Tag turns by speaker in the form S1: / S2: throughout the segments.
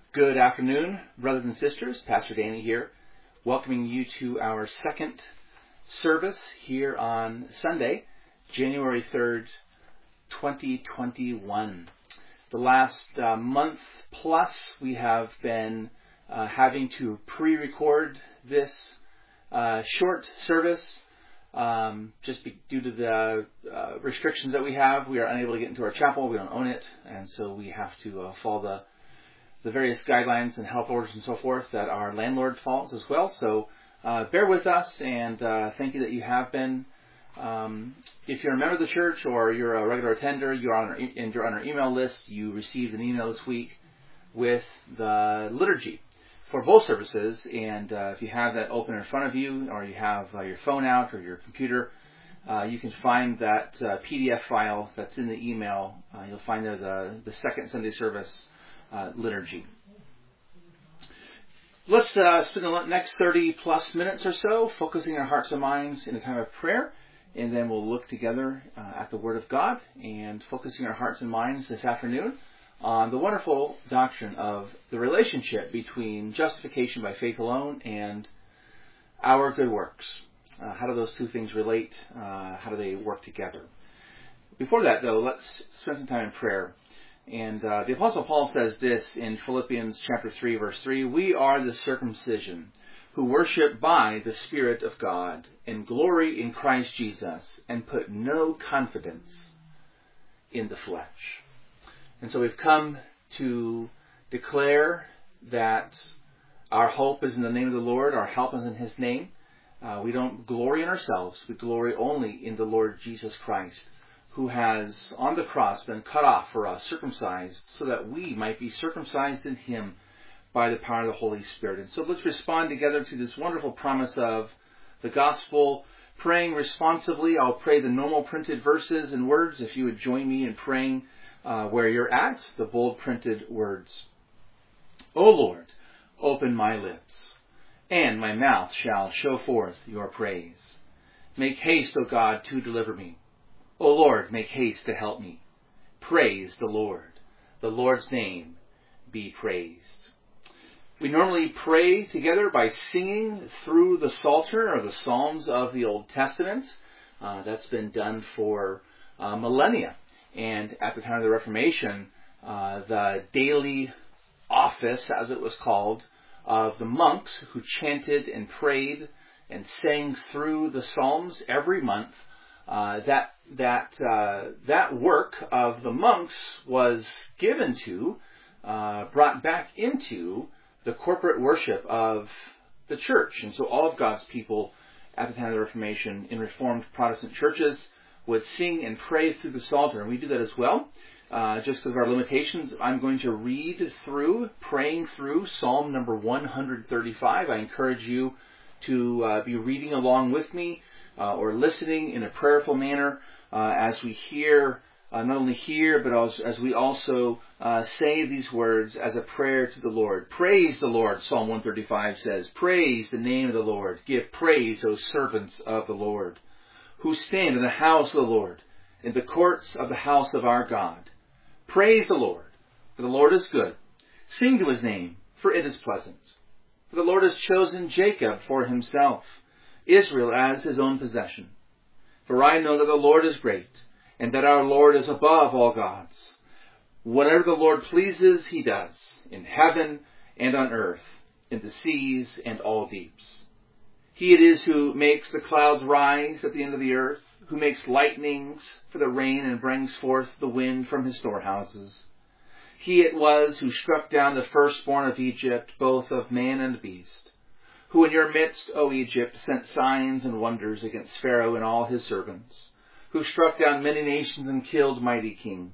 S1: Good afternoon, brothers and sisters. Pastor Danny here, welcoming you to our second service here on Sunday, January 3rd, 2021. The last month plus, we have been having to pre-record this short service. Just due to the restrictions that we have, we are unable to get into our chapel. We don't own it, and so we have to follow the various guidelines and health orders and so forth that our landlord follows as well. So bear with us, and thank you that you have been. If you're a member of the church or you're a regular attender, you're on our email list, you received an email this week with the liturgy for both services. And if you have that open in front of you, or you have your phone out or your computer, you can find that PDF file that's in the email. You'll find there the second Sunday service liturgy. Let's spend the next 30 plus minutes or so focusing our hearts and minds in a time of prayer, and then we'll look together at the Word of God and focusing our hearts and minds this afternoon on the wonderful doctrine of the relationship between justification by faith alone and our good works. How do those two things relate? How do they work together? Before that, though, let's spend some time in prayer. And the Apostle Paul says this in Philippians chapter 3, verse 3, "We are the circumcision, who worship by the Spirit of God, and glory in Christ Jesus, and put no confidence in the flesh." And so we've come to declare that our hope is in the name of the Lord, our help is in His name. We don't glory in ourselves, we glory only in the Lord Jesus Christ, who has on the cross been cut off for us, circumcised, so that we might be circumcised in Him by the power of the Holy Spirit. And so let's respond together to this wonderful promise of the gospel, praying responsively. I'll pray the normal printed verses and words. If you would join me in praying where you're at, the bold printed words. O Lord, open my lips, and my mouth shall show forth your praise. Make haste, O God, to deliver me. O Lord, make haste to help me. Praise the Lord. The Lord's name be praised. We normally pray together by singing through the Psalter or the Psalms of the Old Testament. That's been done for millennia. And at the time of the Reformation, the daily office, as it was called, of the monks who chanted and prayed and sang through the Psalms every month, that work of the monks was given to, brought back into the corporate worship of the church. And so all of God's people at the time of the Reformation in Reformed Protestant churches would sing and pray through the Psalter. And we do that as well. Just because of our limitations, I'm going to read through, praying through Psalm number 135. I encourage you to be reading along with me, or listening in a prayerful manner as we hear, not only hear, but as we also say these words as a prayer to the Lord. Praise the Lord, Psalm 135 says. Praise the name of the Lord. Give praise, O servants of the Lord, who stand in the house of the Lord, in the courts of the house of our God. Praise the Lord, for the Lord is good. Sing to His name, for it is pleasant. For the Lord has chosen Jacob for Himself, Israel as His own possession. For I know that the Lord is great, and that our Lord is above all gods. Whatever the Lord pleases, He does, in heaven and on earth, in the seas and all deeps. He it is who makes the clouds rise at the end of the earth, who makes lightnings for the rain and brings forth the wind from His storehouses. He it was who struck down the firstborn of Egypt, both of man and beast, who in your midst, O Egypt, sent signs and wonders against Pharaoh and all his servants, who struck down many nations and killed mighty kings,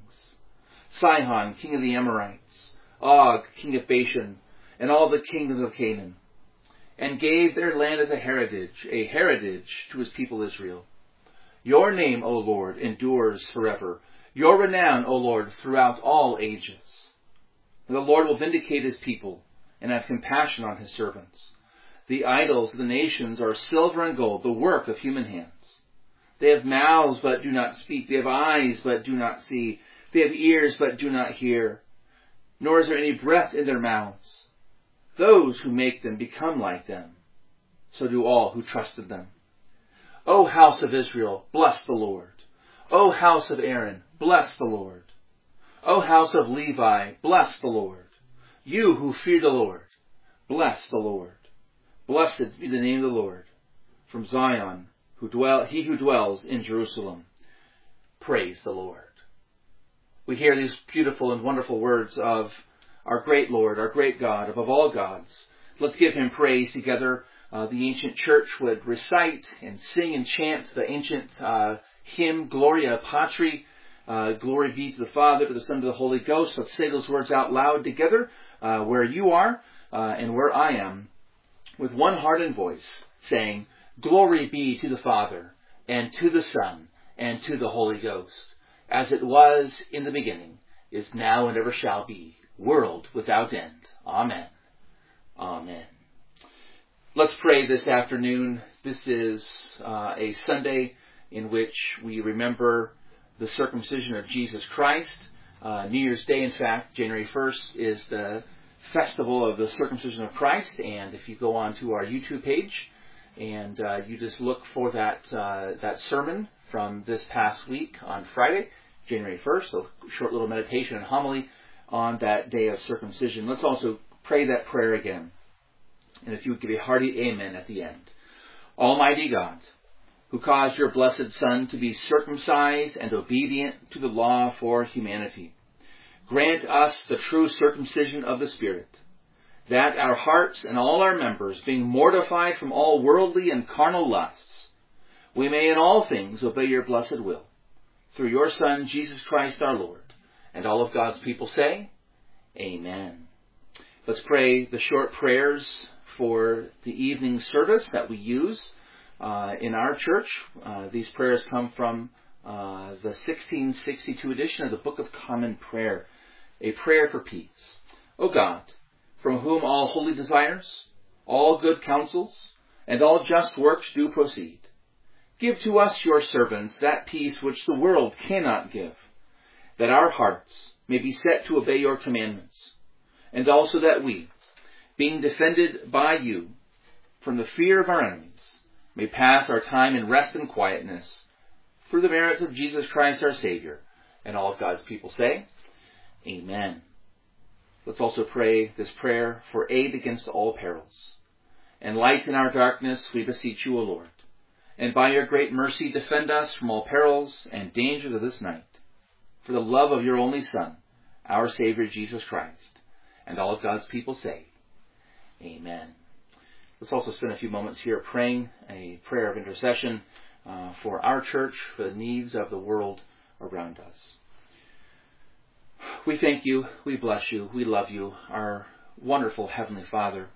S1: Sihon, king of the Amorites, Og, king of Bashan, and all the kingdoms of Canaan, and gave their land as a heritage to His people Israel. Your name, O Lord, endures forever. Your renown, O Lord, throughout all ages. The Lord will vindicate His people and have compassion on His servants. The idols of the nations are silver and gold, the work of human hands. They have mouths but do not speak. They have eyes but do not see. They have ears but do not hear. nor is there any breath in their mouths. Those who make them become like them. So do all who trust in them. O house of Israel, bless the Lord. O house of Aaron, bless the Lord. O house of Levi, bless the Lord. You who fear the Lord, bless the Lord. Blessed be the name of the Lord. From Zion, he who dwells in Jerusalem. Praise the Lord. We hear these beautiful and wonderful words of our great Lord, our great God, above all gods. Let's give him praise together. The ancient church would recite and sing and chant the ancient hymn, Gloria Patri, glory be to the Father, to the Son, to the Holy Ghost. Let's say those words out loud together, where you are and where I am, with one heart and voice, saying, Glory be to the Father, and to the Son, and to the Holy Ghost, as it was in the beginning, is now, and ever shall be, world without end. Amen. Amen. Let's pray this afternoon. This is a Sunday in which we remember the circumcision of Jesus Christ. New Year's Day, in fact, January 1st, is the festival of the circumcision of Christ. And if you go on to our YouTube page and you just look for that sermon from this past week on Friday, January 1st, so short little meditation and homily on that day of circumcision. Let's also pray that prayer again. And if you would give a hearty amen at the end. Almighty God, who caused your blessed Son to be circumcised and obedient to the law for humanity, grant us the true circumcision of the Spirit, that our hearts and all our members, being mortified from all worldly and carnal lusts, we may in all things obey your blessed will. Through your Son, Jesus Christ our Lord. And all of God's people say, Amen. Let's pray the short prayers for the evening service that we use in our church. These prayers come from the 1662 edition of the Book of Common Prayer, a prayer for peace. O God, from whom all holy desires, all good counsels, and all just works do proceed, give to us, your servants, that peace which the world cannot give, that our hearts may be set to obey your commandments, and also that we, being defended by you from the fear of our enemies, may pass our time in rest and quietness, through the merits of Jesus Christ our Savior. And all of God's people say, Amen. Let's also pray this prayer for aid against all perils. And light in our darkness, we beseech you, O Lord. And by your great mercy, defend us from all perils and dangers of this night, for the love of your only Son, our Savior Jesus Christ. And all of God's people say, Amen. Let's also spend a few moments here praying a prayer of intercession for our church, for the needs of the world around us. We thank you, we bless you, we love you, our wonderful Heavenly Father,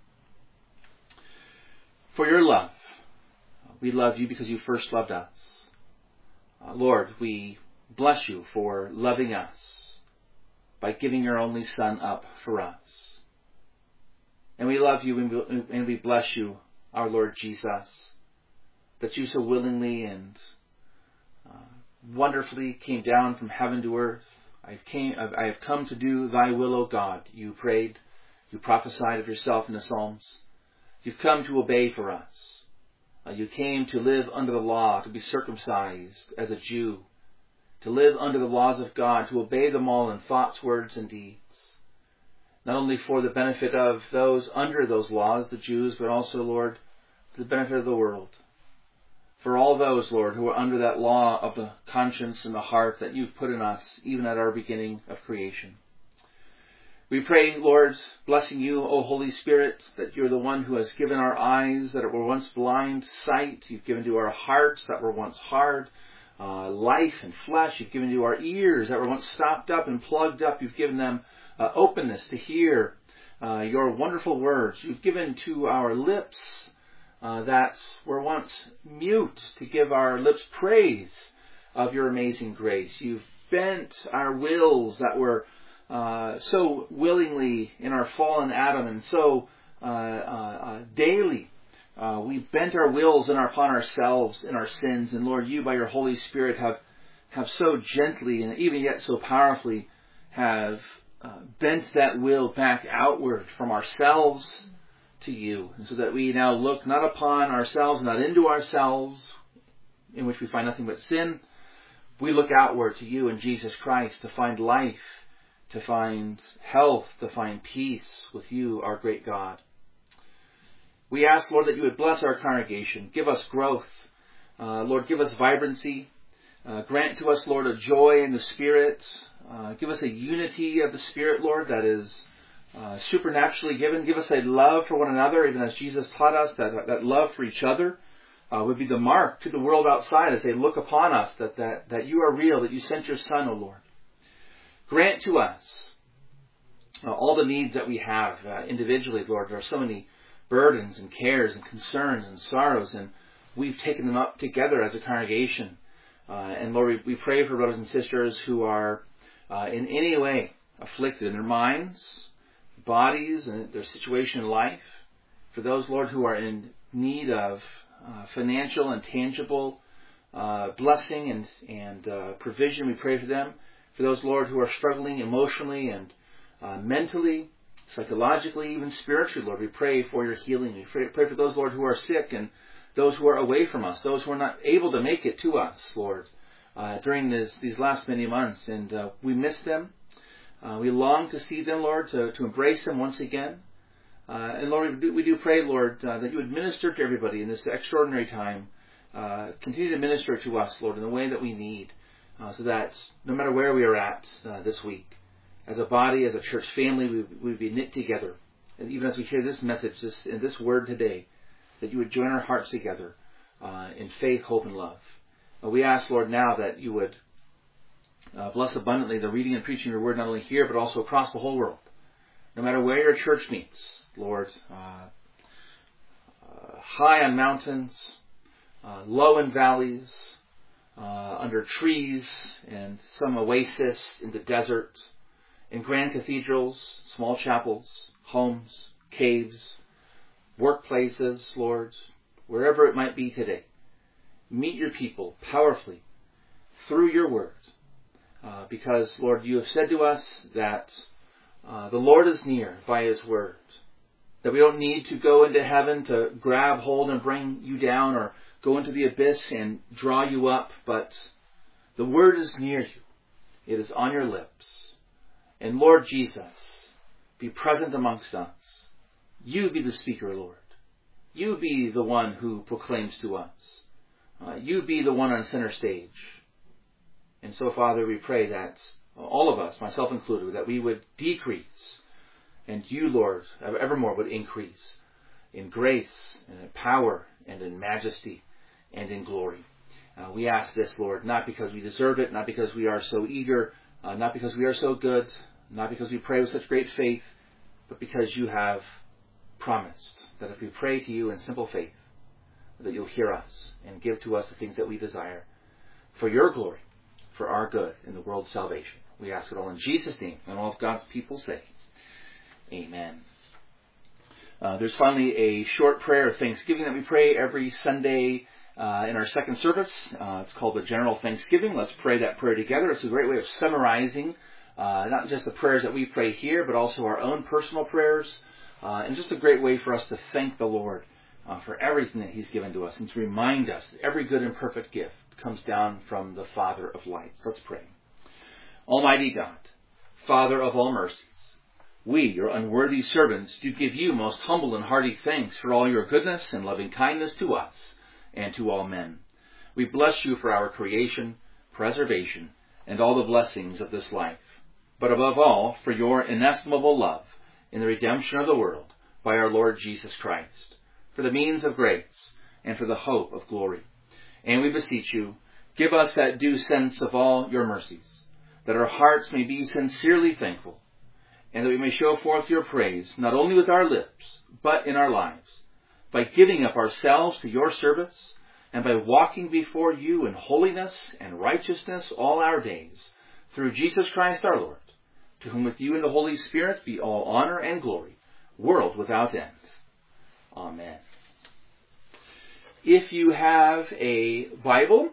S1: for your love. We love you because you first loved us. Lord, we bless you for loving us by giving your only Son up for us. And we love you and we bless you, our Lord Jesus, that you so willingly and wonderfully came down from heaven to earth. I have come to do thy will, O God. You prayed, you prophesied of yourself in the Psalms. You've come to obey for us. You came to live under the law, to be circumcised as a Jew, to live under the laws of God, to obey them all in thoughts, words, and deeds. Not only for the benefit of those under those laws, the Jews, but also, Lord, for the benefit of the world. For all those, Lord, who are under that law of the conscience and the heart that you've put in us, even at our beginning of creation. We pray, Lord, blessing you, O Holy Spirit, that you're the one who has given our eyes that were once blind sight. You've given to our hearts that were once hard life and flesh. You've given to our ears that were once stopped up and plugged up. You've given them openness to hear your wonderful words. You've given to our lips that were once mute to give our lips praise of your amazing grace. You've bent our wills that were so willingly in our fallen Adam, and so daily we bent our wills upon ourselves in our sins. And Lord, you by your Holy Spirit have so gently and even yet so powerfully have bent that will back outward from ourselves to you, and so that we now look not upon ourselves, not into ourselves, in which we find nothing but sin. We look outward to you in Jesus Christ to find life, to find health, to find peace with you, our great God. We ask, Lord, that you would bless our congregation, give us growth, Lord, give us vibrancy, grant to us, Lord, a joy in the Spirit, give us a unity of the Spirit, Lord, that is supernaturally given. Give us a love for one another, even as Jesus taught us, that love for each other would be the mark to the world outside as they look upon us, that you are real, that you sent your Son, O Lord. Grant to us all the needs that we have individually, Lord. There are so many burdens and cares and concerns and sorrows, and we've taken them up together as a congregation. And Lord, we pray for brothers and sisters who are in any way afflicted in their minds, bodies, and their situation in life. For those, Lord, who are in need of financial and tangible blessing and provision, we pray for them. For those, Lord, who are struggling emotionally and mentally, psychologically, even spiritually, Lord, we pray for your healing. We pray for those, Lord, who are sick and those who are away from us, those who are not able to make it to us, Lord, during these last many months. And we miss them. We long to see them, Lord, to embrace them once again. And Lord, we do pray, Lord, that you would minister to everybody in this extraordinary time. Continue to minister to us, Lord, in the way that we need, so that no matter where we are at this week, as a body, as a church family, we would be knit together. And even as we hear this message, this word today, that you would join our hearts together in faith, hope, and love. We ask, Lord, now that you would bless abundantly the reading and preaching of your word, not only here, but also across the whole world. No matter where your church meets, Lord, high on mountains, low in valleys, under trees and some oasis in the desert, in grand cathedrals, small chapels, homes, caves, workplaces, Lord, wherever it might be today. Meet your people powerfully through your word. Because, Lord, you have said to us that the Lord is near by his word. That we don't need to go into heaven to grab hold and bring you down, or go into the abyss and draw you up. But the word is near you. It is on your lips. And Lord Jesus, be present amongst us. You be the speaker, Lord. You be the one who proclaims to us. You be the one on center stage. And so, Father, we pray that all of us, myself included, that we would decrease, and you, Lord, evermore would increase in grace and in power and in majesty and in glory. We ask this, Lord, not because we deserve it, not because we are so eager, not because we are so good, not because we pray with such great faith, but because you have promised that if we pray to you in simple faith, that you'll hear us and give to us the things that we desire for your glory, for our good in the world's salvation. We ask it all in Jesus' name, and all of God's people say, amen. There's finally a short prayer of thanksgiving that we pray every Sunday in our second service. It's called the General Thanksgiving. Let's pray that prayer together. It's a great way of summarizing not just the prayers that we pray here, but also our own personal prayers, and just a great way for us to thank the Lord for everything that he's given to us, and to remind us that every good and perfect gift comes down from the Father of lights. Let's pray. Almighty God, Father of all mercies, we, your unworthy servants, do give you most humble and hearty thanks for all your goodness and loving kindness to us and to all men. We bless you for our creation, preservation, and all the blessings of this life, but above all for your inestimable love in the redemption of the world by our Lord Jesus Christ, for the means of grace and for the hope of glory. And we beseech you, give us that due sense of all your mercies, that our hearts may be sincerely thankful, and that we may show forth your praise, not only with our lips, but in our lives, by giving up ourselves to your service, and by walking before you in holiness and righteousness all our days, through Jesus Christ our Lord, to whom with you and the Holy Spirit be all honor and glory, world without end. Amen. If you have a Bible,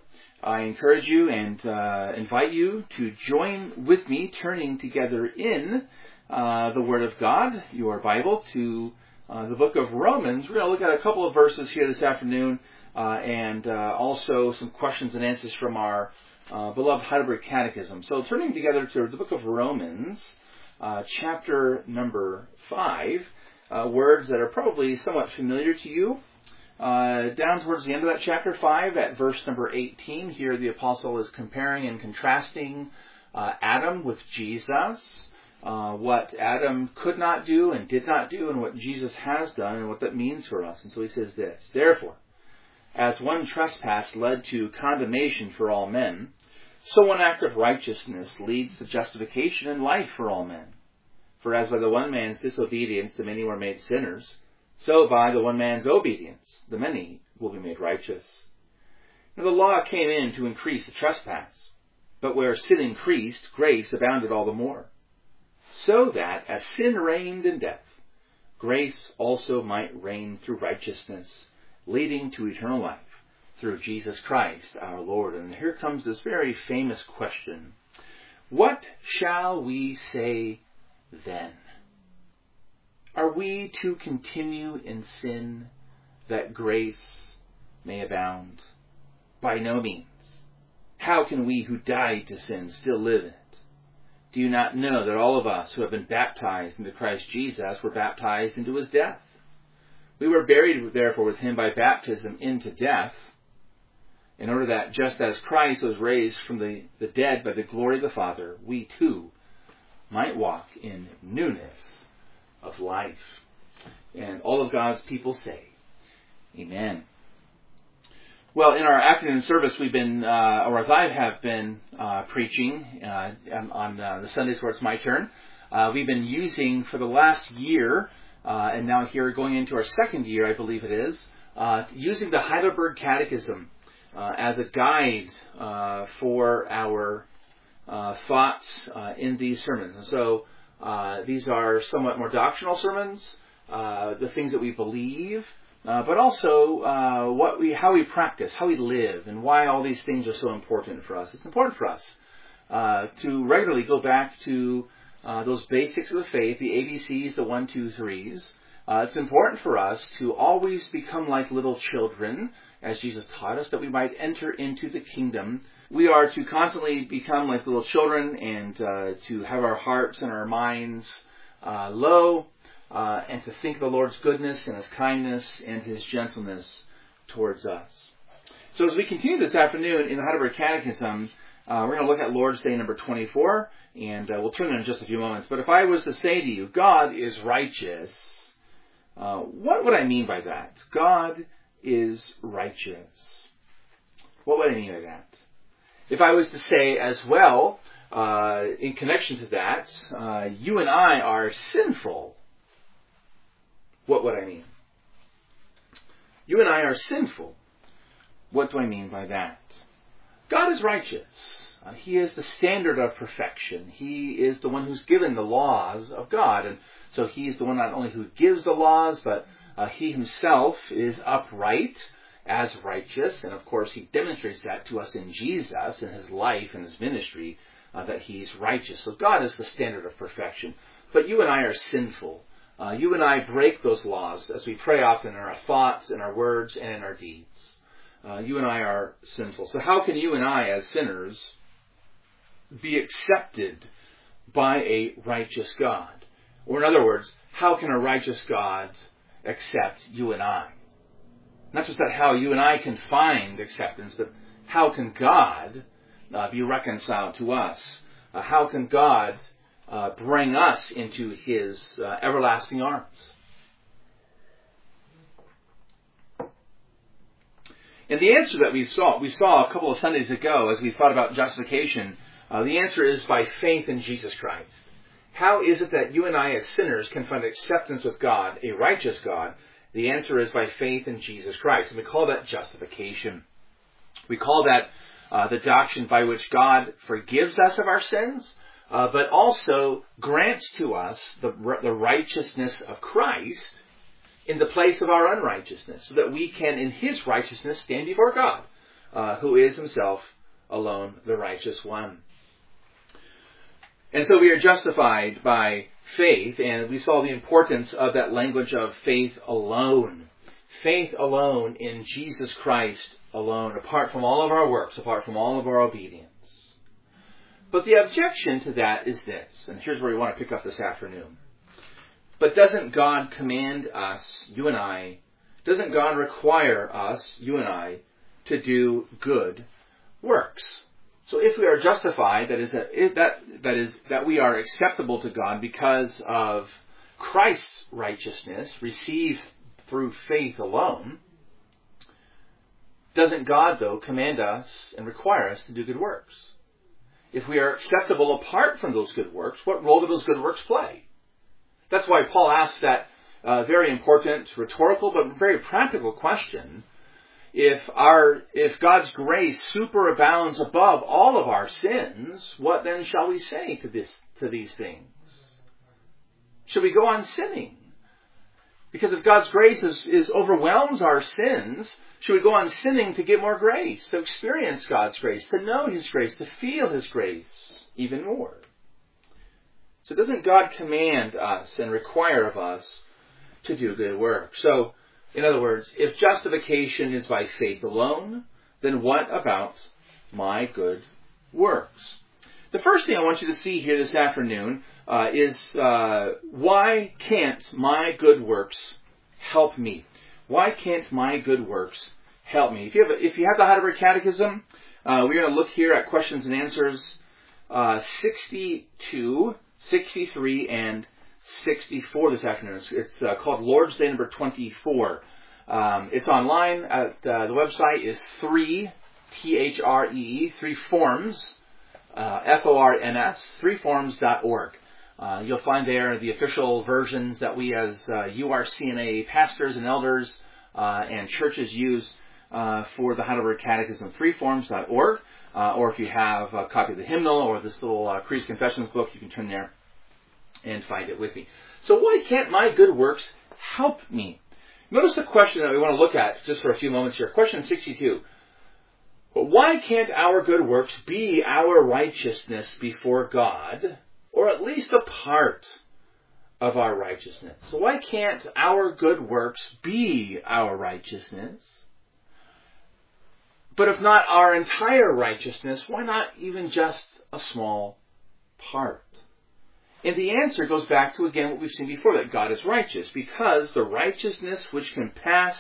S1: I encourage you and invite you to join with me turning together in the Word of God, your Bible, to the book of Romans. We're going to look at a couple of verses here this afternoon and also some questions and answers from our beloved Heidelberg Catechism. So turning together to the book of Romans, chapter number 5, words that are probably somewhat familiar to you. Down towards the end of that chapter 5, at verse number 18, here the apostle is comparing and contrasting Adam with Jesus, what Adam could not do and did not do, and what Jesus has done, and what that means for us. And so he says this: Therefore, as one trespass led to condemnation for all men, so one act of righteousness leads to justification and life for all men. For as by the one man's disobedience the many were made sinners, so by the one man's obedience the many will be made righteous. Now the law came in to increase the trespass, but where sin increased, grace abounded all the more, so that as sin reigned in death, grace also might reign through righteousness, leading to eternal life through Jesus Christ our Lord. And here comes this very famous question: what shall we say then? Are we to continue in sin that grace may abound? By no means. How can we who died to sin still live in it? Do you not know that all of us who have been baptized into Christ Jesus were baptized into his death? We were buried, therefore, with him by baptism into death, in order that just as Christ was raised from the dead by the glory of the Father, we too might walk in newness of life. And all of God's people say, Amen. Well, in our afternoon service, we've been, or as I have been preaching on the Sundays where it's my turn, we've been using for the last year, and now here going into our second year, I believe it is, using the Heidelberg Catechism as a guide for our thoughts in these sermons. And so these are somewhat more doctrinal sermons, the things that we believe, but also how we practice, how we live, and why all these things are so important for us. It's important for us to regularly go back to those basics of the faith, the ABCs, the 1, 2, 3s. It's important for us to always become like little children, as Jesus taught us, that we might enter into the kingdom. We are to constantly become like little children and to have our hearts and our minds low and to think of the Lord's goodness and his kindness and his gentleness towards us. So as we continue this afternoon in the Heidelberg Catechism, we're going to look at Lord's Day number 24, and we'll turn there in just a few moments. But if I was to say to you, God is righteous, what would I mean by that? God is righteous. What would I mean by that? If I was to say as well, in connection to that, you and I are sinful, what would I mean? You and I are sinful. What do I mean by that? God is righteous. He is the standard of perfection. He is the one who's given the laws of God. And so he's the one not only who gives the laws, but he himself is upright as righteous. And of course, he demonstrates that to us in Jesus, in his life and his ministry, that he's righteous. So God is the standard of perfection. But you and I are sinful. You and I break those laws as we pray often in our thoughts, in our words, and in our deeds. You and I are sinful. So how can you and I, as sinners, be accepted by a righteous God? Or in other words, how can a righteous God accept you and I? Not just that how you and I can find acceptance, but how can God be reconciled to us? How can God bring us into his everlasting arms? And the answer that we saw a couple of Sundays ago as we thought about justification, the answer is by faith in Jesus Christ. How is it that you and I as sinners can find acceptance with God, a righteous God? The answer is by faith in Jesus Christ. And we call that justification. We call that the doctrine by which God forgives us of our sins, but also grants to us the righteousness of Christ in the place of our unrighteousness, so that we can, in his righteousness, stand before God, who is himself alone, the righteous one. And so we are justified by faith, and we saw the importance of that language of faith alone. Faith alone in Jesus Christ alone, apart from all of our works, apart from all of our obedience. But the objection to that is this, and here's where we want to pick up this afternoon. But doesn't God command us, you and I, doesn't God require us, you and I, to do good works? So if we are justified, that is that we are acceptable to God because of Christ's righteousness received through faith alone, doesn't God, though, command us and require us to do good works? If we are acceptable apart from those good works, what role do those good works play? That's why Paul asks that very important, rhetorical, but very practical question. If God's grace superabounds above all of our sins, what then shall we say to these things? Should we go on sinning? Because if God's grace overwhelms our sins, should we go on sinning to get more grace, to experience God's grace, to know His grace, to feel His grace even more? So doesn't God command us and require of us to do good work? So, in other words, if justification is by faith alone, then what about my good works? The first thing I want you to see here this afternoon is why can't my good works help me? Why can't my good works help me? If you have the Heidelberg Catechism, we're going to look here at questions and answers 62, 63, and 64 this afternoon. It's called Lord's Day number 24. It's online. The website is 3 forms, F-O-R-M-S, 3forms.org. You'll find there the official versions that we as URCNA pastors and elders and churches use for the Heidelberg Catechism, 3forms.org. Or if you have a copy of the hymnal or this little Creeds Confessions book, you can turn there and find it with me. So why can't my good works help me? Notice the question that we want to look at just for a few moments here. Question 62. But why can't our good works be our righteousness before God, or at least a part of our righteousness? So why can't our good works be our righteousness? But if not our entire righteousness, why not even just a small part? And the answer goes back to, again, what we've seen before, that God is righteous, because the righteousness which can pass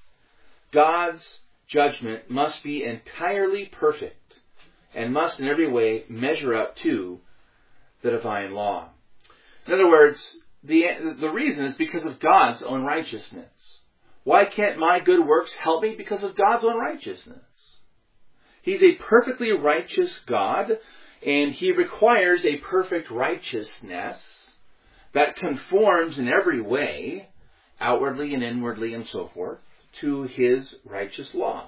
S1: God's judgment must be entirely perfect and must in every way measure up to the divine law. In other words, the reason is because of God's own righteousness. Why can't my good works help me? Because of God's own righteousness. He's a perfectly righteous God, and He requires a perfect righteousness that conforms in every way, outwardly and inwardly and so forth, to His righteous laws.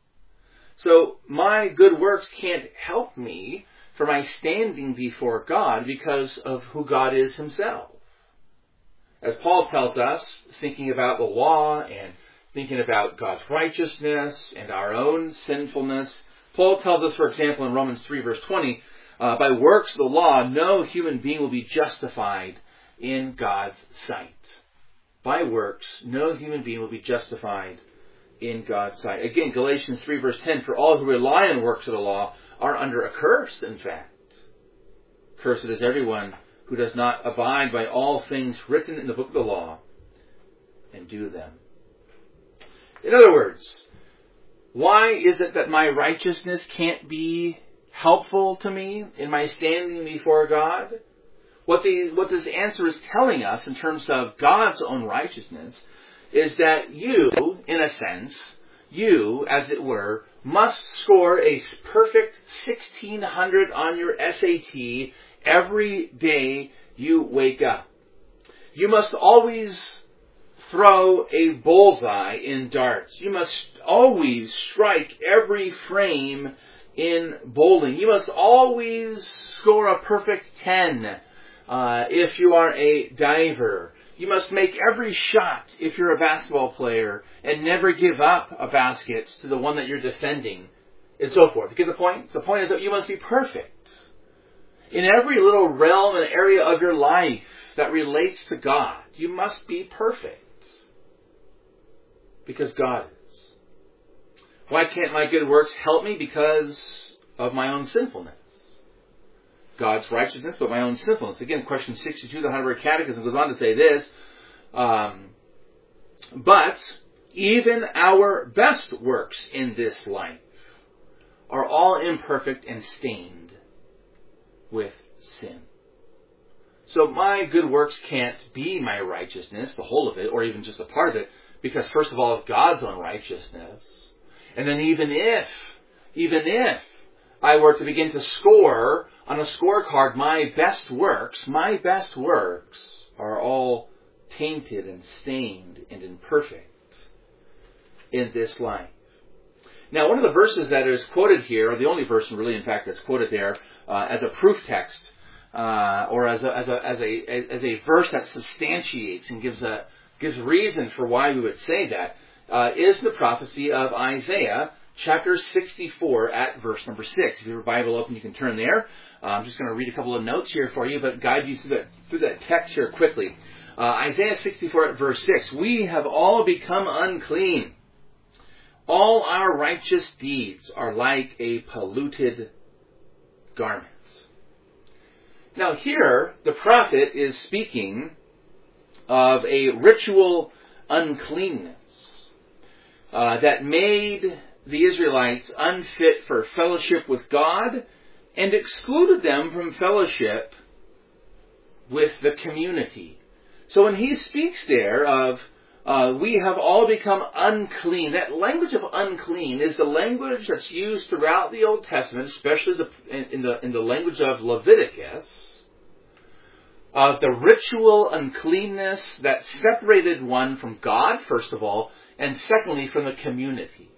S1: So my good works can't help me for my standing before God because of who God is Himself. As Paul tells us, thinking about the law and thinking about God's righteousness and our own sinfulness, Paul tells us, for example, in Romans 3 verse 20, by works of the law, no human being will be justified in God's sight. By works, no human being will be justified in God's sight. Again, Galatians 3 verse 10, for all who rely on works of the law are under a curse, in fact. Cursed is everyone who does not abide by all things written in the book of the law and do them. In other words, why is it that my righteousness can't be helpful to me in my standing before God? What this answer is telling us in terms of God's own righteousness is that you, in a sense, you, as it were, must score a perfect 1600 on your SAT every day you wake up. You must always throw a bullseye in darts. You must always strike every frame in bowling. You must always score a perfect 10 if you are a diver. You must make every shot if you're a basketball player and never give up a basket to the one that you're defending and so forth. You get the point? The point is that you must be perfect. In every little realm and area of your life that relates to God, you must be perfect. Because God is. Why can't my good works help me? Because of my own sinfulness. God's righteousness, but my own sinfulness. Again, question 62 of the Heidelberg Catechism goes on to say this. But even our best works in this life are all imperfect and stained with sin. So my good works can't be my righteousness, the whole of it, or even just a part of it, because first of all, of God's own righteousness. And then even if I were to begin to score on a scorecard my best works are all tainted and stained and imperfect in this life. Now, one of the verses that is quoted here, or the only verse really, in fact, that's quoted there as a proof text, or as a verse that substantiates and gives reason for why we would say that, is the prophecy of Isaiah, chapter 64, at verse number 6. If you have your Bible open, you can turn there. I'm just going to read a couple of notes here for you, but guide you through that text here quickly. Isaiah 64 at verse 6. We have all become unclean. All our righteous deeds are like a polluted garment. Now here, the prophet is speaking of a ritual uncleanness that made the Israelites unfit for fellowship with God and excluded them from fellowship with the community. So when he speaks there of we have all become unclean, that language of unclean is the language that's used throughout the Old Testament, especially in the language of Leviticus, of the ritual uncleanness that separated one from God, first of all, and secondly, from the community.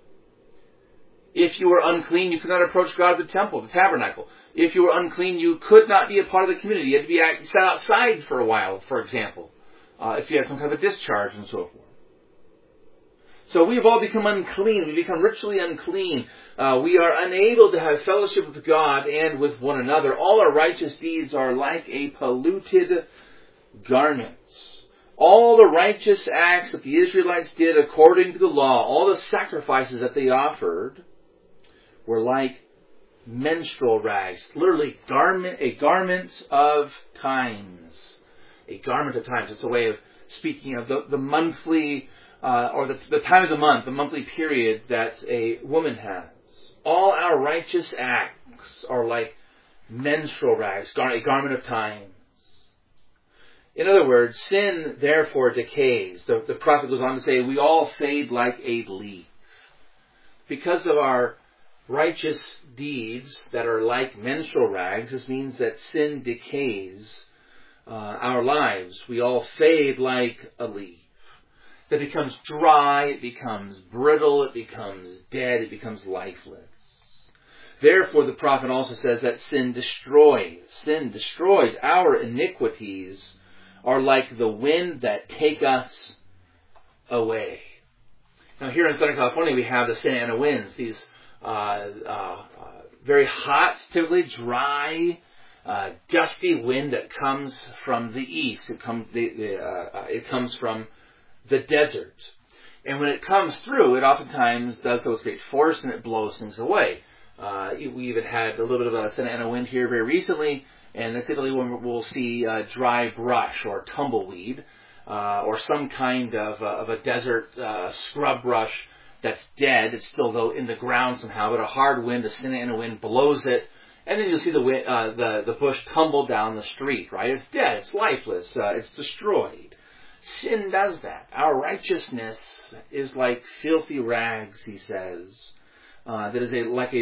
S1: If you were unclean, you could not approach God at the temple, the tabernacle. If you were unclean, you could not be a part of the community. You had to be set outside for a while, for example, if you had some kind of a discharge and so forth. So we have all become unclean. We become ritually unclean. We are unable to have fellowship with God and with one another. All our righteous deeds are like a polluted garment. All the righteous acts that the Israelites did according to the law, all the sacrifices that they offered, were like menstrual rags. Literally, a garment of times. A garment of times. It's a way of speaking of the monthly, or the time of the month, the monthly period that a woman has. All our righteous acts are like menstrual rags, a garment of times. In other words, sin therefore decays. The prophet goes on to say, we all fade like a leaf. Because of our righteous deeds that are like menstrual rags, this means that sin decays our lives. We all fade like a leaf. That becomes dry, it becomes brittle, it becomes dead, it becomes lifeless. Therefore, the prophet also says that sin destroys. Sin destroys. Our iniquities are like the wind that take us away. Now, here in Southern California, we have the Santa Ana winds. These very hot, typically dry, dusty wind that comes from the east. It comes from the desert. And when it comes through, it oftentimes does so with great force and it blows things away. We even had a little bit of a Santa Ana wind here very recently, and typically when we'll see dry brush or tumbleweed or some kind of a desert scrub brush that's dead. It's still though in the ground somehow, but a hard wind, a Santa Ana wind blows it, and then you'll see the bush tumble down the street. Right? It's dead. It's lifeless. It's destroyed. Sin does that. Our righteousness is like filthy rags, he says. That is like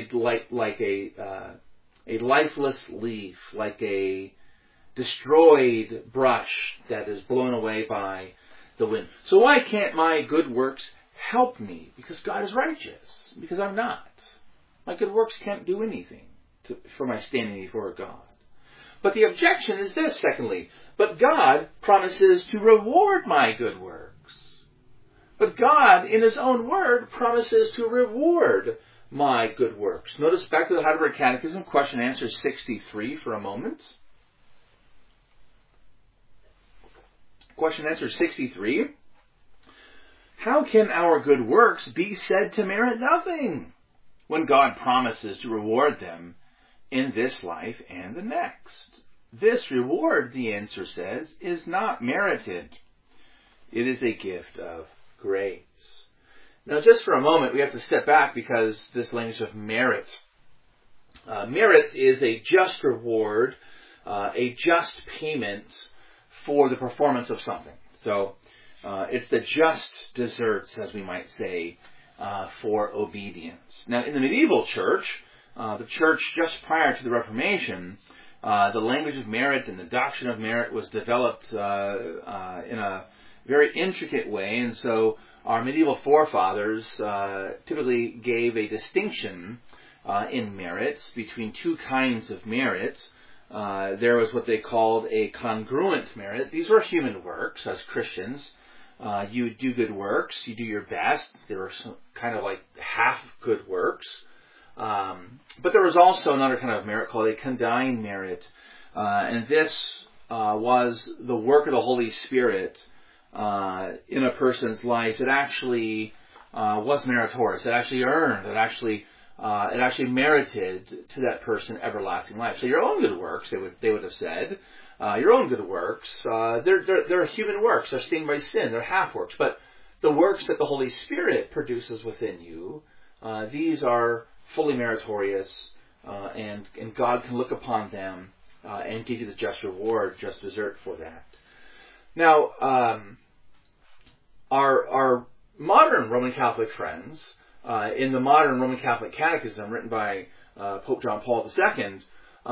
S1: a lifeless leaf, like a destroyed brush that is blown away by the wind. So why can't my good works help me? Because God is righteous. Because I'm not. My good works can't do anything for my standing before God. But the objection is this, secondly. But God promises to reward my good works. But God, in His own word, promises to reward my good works? Notice back to the Heidelberg Catechism, question and answer 63 for a moment. Question and answer 63. How can our good works be said to merit nothing when God promises to reward them in this life and the next? This reward, the answer says, is not merited. It is a gift of grace. Now, just for a moment, we have to step back because this language of merit. Merit is a just reward, a just payment for the performance of something. So, it's the just deserts, as we might say, for obedience. Now, in the medieval church, the church just prior to the Reformation, the language of merit and the doctrine of merit was developed in a very intricate way, and so our medieval forefathers typically gave a distinction in merits between two kinds of merit. There was what they called a congruent merit. These were human works as Christians. You would do good works, you do your best. There were some kind of like half good works. But there was also another kind of merit called a condign merit. And this was the work of the Holy Spirit in a person's life. It actually was meritorious. It actually earned. It actually merited to that person everlasting life. So your own good works, they would have said, your own good works, they're human works. They're stained by sin. They're half works. But the works that the Holy Spirit produces within you, these are fully meritorious, and God can look upon them and give you the just reward, just desert for that. Now, our modern Roman Catholic friends, in the modern Roman Catholic Catechism written by Pope John Paul II,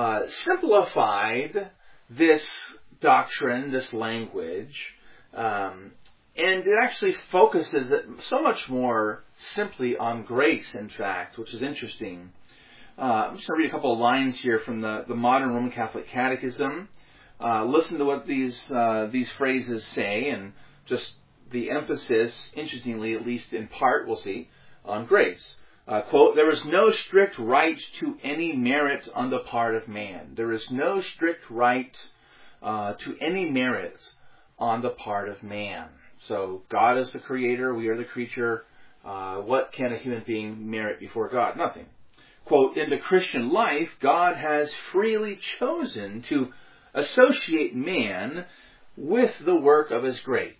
S1: simplified this doctrine, this language, and it actually focuses so much more simply on grace, in fact, which is interesting. I'm just going to read a couple of lines here from the modern Roman Catholic Catechism. Listen to what these phrases say, and just the emphasis, interestingly, at least in part, we'll see, on grace. Quote, there is no strict right to any merit on the part of man. There is no strict right to any merit on the part of man. So God is the creator, we are the creature. What can a human being merit before God? Nothing. Quote, in the Christian life, God has freely chosen to associate man with the work of his grace.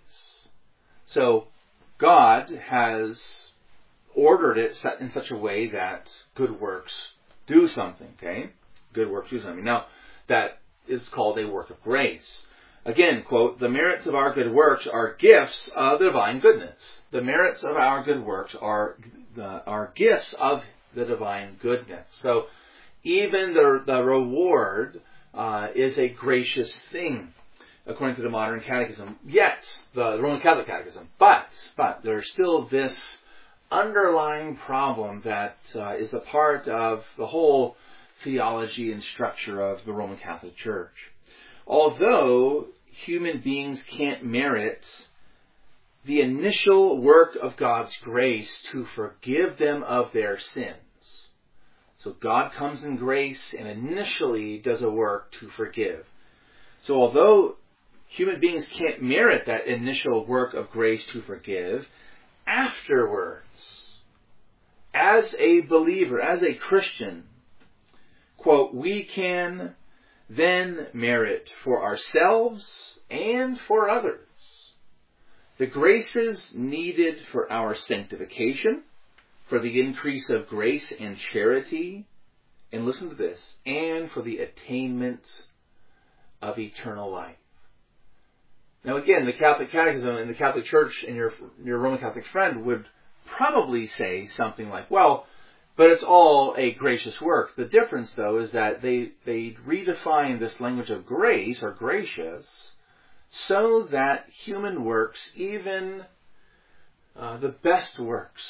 S1: So God has ordered it in such a way that good works do something, okay? Good works do something. Now, that is called a work of grace. Again, quote, the merits of our good works are gifts of the divine goodness. The merits of our good works are gifts of the divine goodness. So, even the reward is a gracious thing, according to the modern catechism. Yet, the Roman Catholic Catechism. But there's still this underlying problem that is a part of the whole theology and structure of the Roman Catholic Church. Although human beings can't merit the initial work of God's grace to forgive them of their sins. So God comes in grace and initially does a work to forgive. So although human beings can't merit that initial work of grace to forgive, afterwards, as a believer, as a Christian, quote, we can then merit for ourselves and for others the graces needed for our sanctification, for the increase of grace and charity, and listen to this, and for the attainment of eternal life. Now again, the Catholic Catechism and the Catholic Church and your Roman Catholic friend would probably say something like, well, but it's all a gracious work. The difference, though, is that they redefine this language of grace, or gracious, so that human works, even the best works,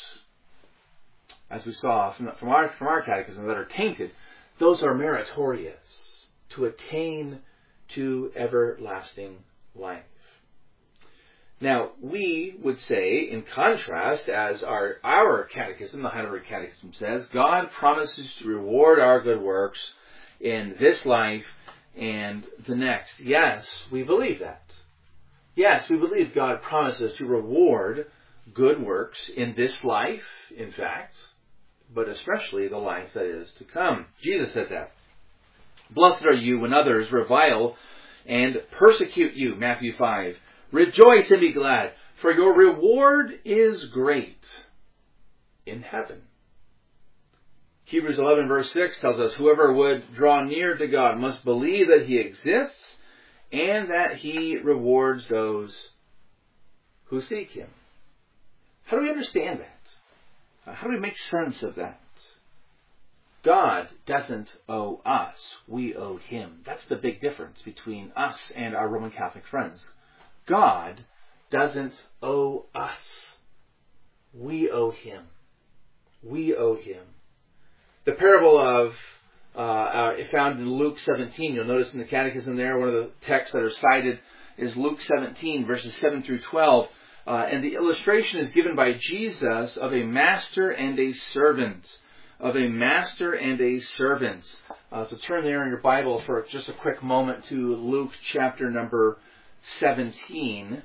S1: as we saw from our catechism, that are tainted, those are meritorious to attain to everlasting life. Now, we would say, in contrast, as our catechism, the Heidelberg Catechism says, God promises to reward our good works in this life and the next. Yes, we believe that. Yes, we believe God promises to reward good works in this life, in fact, but especially the life that is to come. Jesus said that. Blessed are you when others revile and persecute you, Matthew 5. Rejoice and be glad, for your reward is great in heaven. Hebrews 11 verse 6 tells us, whoever would draw near to God must believe that He exists and that He rewards those who seek Him. How do we understand that? How do we make sense of that? God doesn't owe us. We owe Him. That's the big difference between us and our Roman Catholic friends. God doesn't owe us. We owe Him. We owe Him. The parable of found in Luke 17, you'll notice in the Catechism there, one of the texts that are cited is Luke 17, verses 7 through 12. And the illustration is given by Jesus of a master and a servant. Of a master and a servant. So turn there in your Bible for just a quick moment to Luke chapter number 17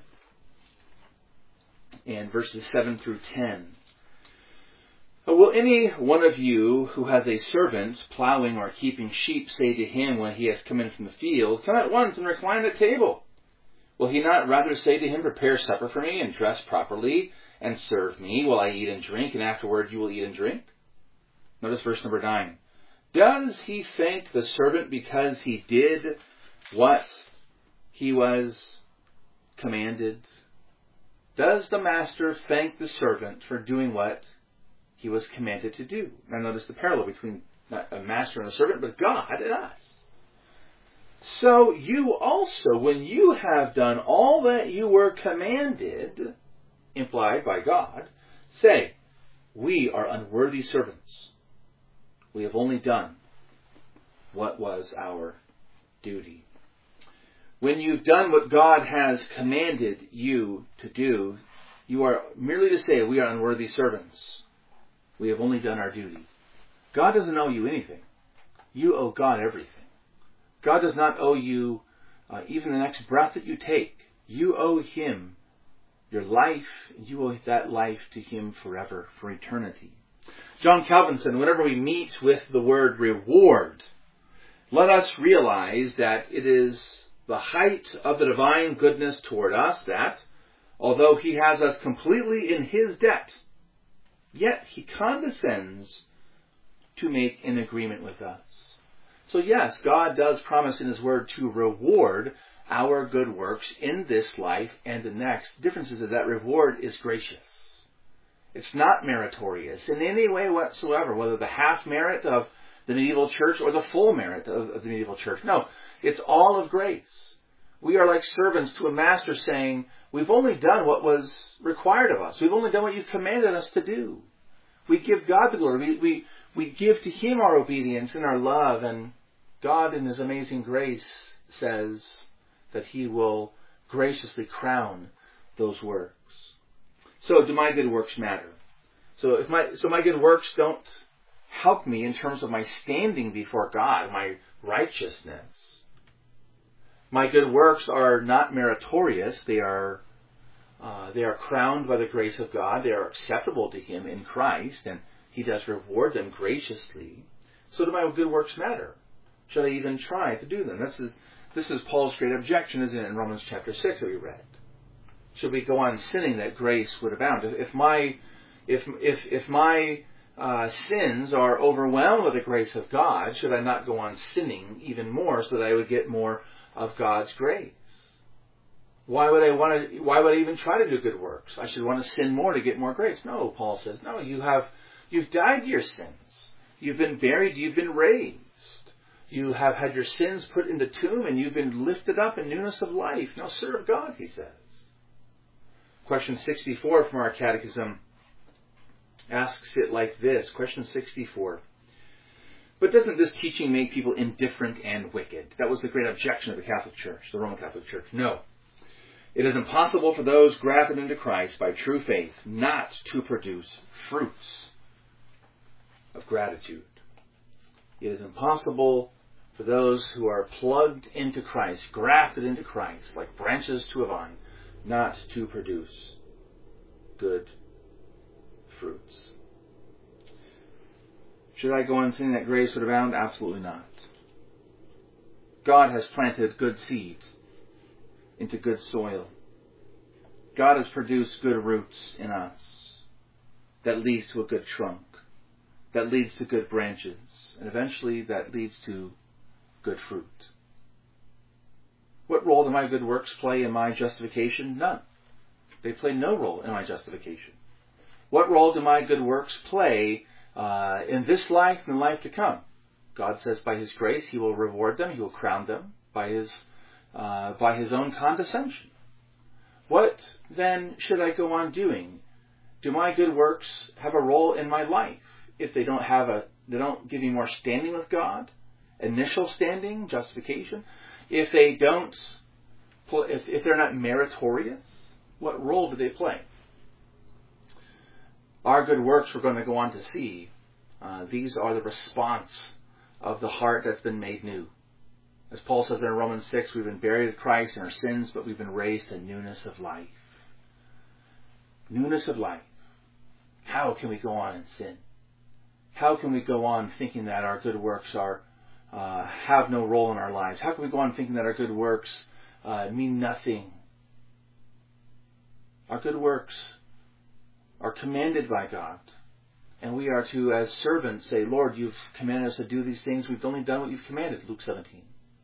S1: and verses 7 through 10. Will any one of you who has a servant plowing or keeping sheep say to him when he has come in from the field, come at once and recline at table? Will he not rather say to him, prepare supper for me and dress properly and serve me while I eat and drink, and afterward you will eat and drink? Notice verse number 9. Does he thank the servant because he did what he was commanded? Does the master thank the servant for doing what he was commanded to do? Now notice the parallel between not a master and a servant, but God and us. So you also, when you have done all that you were commanded, implied by God, say, we are unworthy servants. We have only done what was our duty. When you've done what God has commanded you to do, you are merely to say, we are unworthy servants. We have only done our duty. God doesn't owe you anything. You owe God everything. God does not owe you even the next breath that you take. You owe Him your life, and you owe that life to Him forever, for eternity. John Calvin said, whenever we meet with the word reward, let us realize that it is the height of the divine goodness toward us that, although He has us completely in His debt, yet He condescends to make an agreement with us. So yes, God does promise in His Word to reward our good works in this life and the next. The difference is that reward is gracious. It's not meritorious in any way whatsoever, whether the half merit of the medieval church or the full merit of the medieval church. No, it's all of grace. We are like servants to a master saying, we've only done what was required of us. We've only done what you commanded us to do. We give God the glory. We give to Him our obedience and our love, and God in His amazing grace says that He will graciously crown those works. So do my good works matter? So my good works don't help me in terms of my standing before God, my righteousness. My good works are not meritorious. They are crowned by the grace of God. They are acceptable to Him in Christ, and He does reward them graciously. So do my good works matter? Should I even try to do them? This is Paul's great objection, isn't it, in Romans chapter 6 that we read? Should we go on sinning that grace would abound? If my sins are overwhelmed with the grace of God, should I not go on sinning even more so that I would get more of God's grace? Why would I even try to do good works? I should want to sin more to get more grace. No, Paul says, no, you've died to your sins. You've been buried, you've been raised. You have had your sins put in the tomb, and you've been lifted up in newness of life. Now serve God, he says. Question 64 from our catechism asks it like this. Question 64. But doesn't this teaching make people indifferent and wicked? That was the great objection of the Catholic Church, the Roman Catholic Church. No. It is impossible for those grafted into Christ by true faith not to produce fruits of gratitude. It is impossible for those who are plugged into Christ, grafted into Christ, like branches to a vine, not to produce good fruits. Should I go on saying that grace would abound? Absolutely not. God has planted good seeds into good soil. God has produced good roots in us that leads to a good trunk, that leads to good branches, and eventually that leads to good fruit. What role do my good works play in my justification? None. They play no role in my justification. What role do my good works play in this life and the life to come? God says by His grace He will reward them, He will crown them by His own condescension. What then should I go on doing? Do my good works have a role in my life? If they don't give me more standing with God, initial standing, justification. If they don't, if they're not meritorious, what role do they play? Our good works, we're going to go on to see, these are the response of the heart that's been made new. As Paul says in Romans 6, we've been buried with Christ in our sins, but we've been raised to newness of life. Newness of life. How can we go on in sin? How can we go on thinking that our good works have no role in our lives? How can we go on thinking that our good works mean nothing? Our good works are commanded by God. And we are to, as servants, say, Lord, you've commanded us to do these things. We've only done what you've commanded, Luke 17.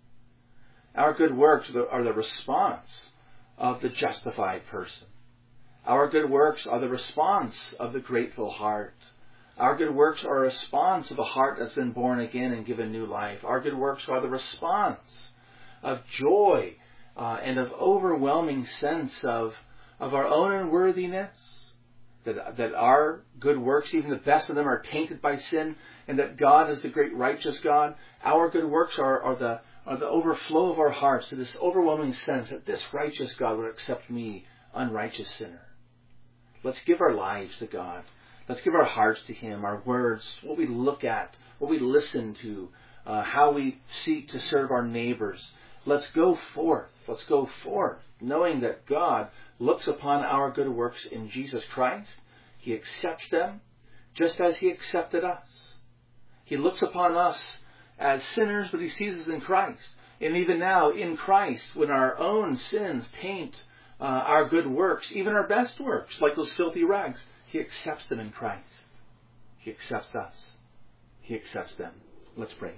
S1: Our good works are the response of the justified person. Our good works are the response of the grateful heart. Our good works are a response of a heart that's been born again and given new life. Our good works are the response of joy and of overwhelming sense of our own unworthiness. That our good works, even the best of them, are tainted by sin, and that God is the great righteous God. Our good works are the overflow of our hearts to this overwhelming sense that this righteous God would accept me, unrighteous sinner. Let's give our lives to God. Let's give our hearts to Him, our words, what we look at, what we listen to, how we seek to serve our neighbors. Let's go forth. Let's go forth, knowing that God looks upon our good works in Jesus Christ. He accepts them just as He accepted us. He looks upon us as sinners, but He sees us in Christ. And even now, in Christ, when our own sins taint our good works, even our best works, like those filthy rags, He accepts them in Christ. He accepts us. He accepts them. Let's pray.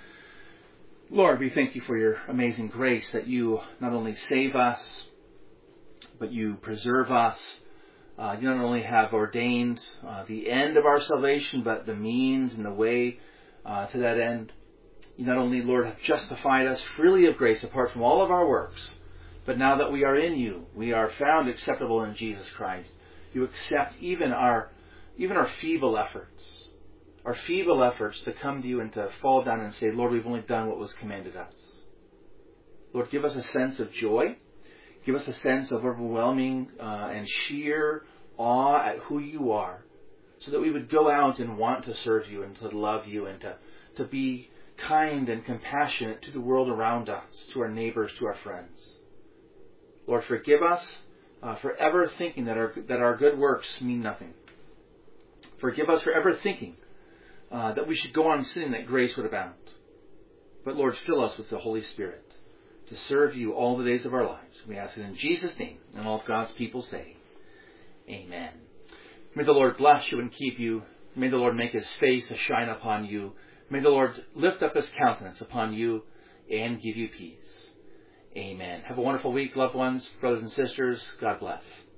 S1: Lord, we thank You for Your amazing grace, that You not only save us, but You preserve us. You not only have ordained the end of our salvation, but the means and the way to that end. You not only, Lord, have justified us freely of grace apart from all of our works, but now that we are in You, we are found acceptable in Jesus Christ. You accept even our feeble efforts. Our feeble efforts to come to You and to fall down and say, Lord, we've only done what was commanded us. Lord, give us a sense of joy. Give us a sense of overwhelming and sheer awe at who You are, so that we would go out and want to serve You and to love You and to be kind and compassionate to the world around us, to our neighbors, to our friends. Lord, forgive us for ever thinking that our good works mean nothing. Forgive us for ever thinking that we should go on sinning that grace would abound. But Lord, fill us with the Holy Spirit to serve You all the days of our lives. We ask it in Jesus' name, and all of God's people say, Amen. May the Lord bless you and keep you. May the Lord make His face to shine upon you. May the Lord lift up His countenance upon you and give you peace. Amen. Have a wonderful week, loved ones, brothers and sisters. God bless.